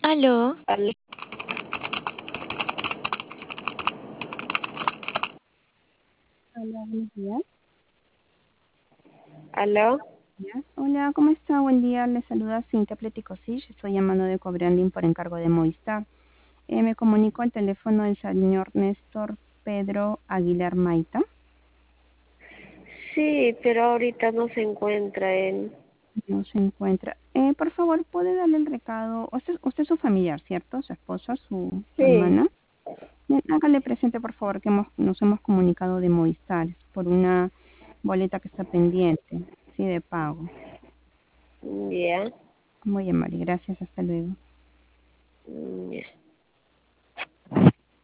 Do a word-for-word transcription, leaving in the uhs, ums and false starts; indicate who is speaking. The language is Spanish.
Speaker 1: Aló,
Speaker 2: Aló,
Speaker 3: Hola, buenos días.
Speaker 2: aló,
Speaker 3: Días. Hola, ¿cómo está? Buen día. Le saluda Cintia Pleticosich. Estoy llamando de Cobranding por encargo de Movistar. Eh, me comunico al teléfono del señor Néstor Pedro Aguilar Maita.
Speaker 2: sí, pero ahorita no se encuentra él.
Speaker 3: No se encuentra. Eh, por favor, ¿puede darle el recado? Usted, usted es su familiar, ¿cierto? Su esposa, su, su
Speaker 2: Sí,
Speaker 3: hermana. Bien, hágale presente, por favor, que hemos, nos hemos comunicado de Movistar por una boleta que está pendiente, sí, de pago.
Speaker 2: ya,
Speaker 3: Muy amable, gracias. Hasta luego.
Speaker 2: ya.